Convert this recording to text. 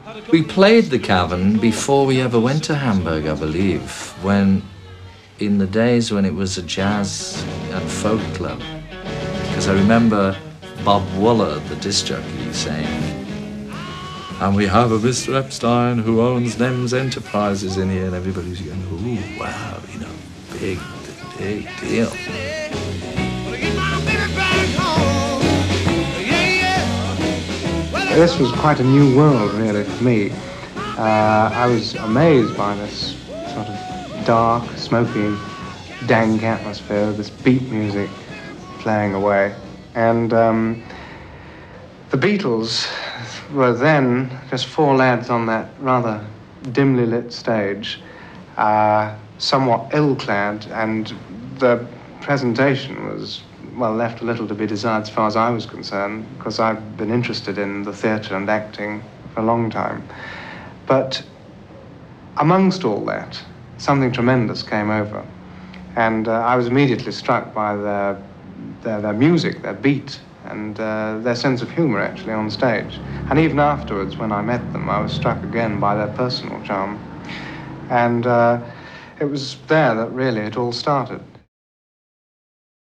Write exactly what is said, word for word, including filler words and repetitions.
We played the Cavern before we ever went to Hamburg, I believe, when, in the days when it was a jazz and folk club. Because I remember Bob Wooler, the disc jockey, saying, and we have a Mister Epstein who owns Nems Enterprises in here, and everybody's going, ooh, wow, you know, big, big deal. This was quite a new world, really, for me. Uh, I was amazed by this sort of dark, smoky, dank atmosphere, this beat music playing away. And um, the Beatles were then just four lads on that rather dimly lit stage, uh, somewhat ill-clad, and the presentation was, well, left a little to be desired as far as I was concerned, because I've been interested in the theatre and acting for a long time. But amongst all that, something tremendous came over. And uh, I was immediately struck by their, their, their music, their beat, and uh, their sense of humour, actually, on stage. And even afterwards, when I met them, I was struck again by their personal charm. And uh, it was there that really it all started.